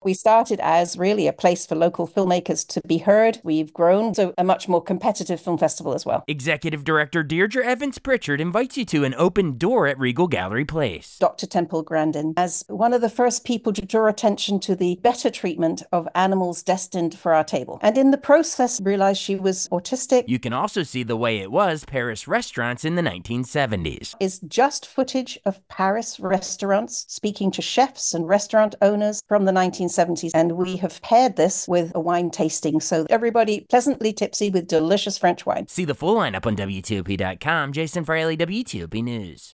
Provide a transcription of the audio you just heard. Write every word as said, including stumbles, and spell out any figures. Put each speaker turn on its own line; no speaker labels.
We started as really a place for local filmmakers to be heard. We've grown to a much more competitive film festival as well.
Executive Director Deirdre Evans Pritchard invites you to an open door at Regal Gallery Place.
Doctor Temple Grandin, as one of the first people to draw attention to the better treatment of animals destined for our table. And in the process, realized she was autistic.
You can also see The Way It Was Paris restaurants in the nineteen seventies.
Is just footage of Paris restaurants speaking to chefs and restaurant owners from the nineteen seventies. And we have paired this with a wine tasting, so everybody pleasantly tipsy with delicious French wine.
See the full lineup on W T O P dot com. Jason Fraley, W T O P News.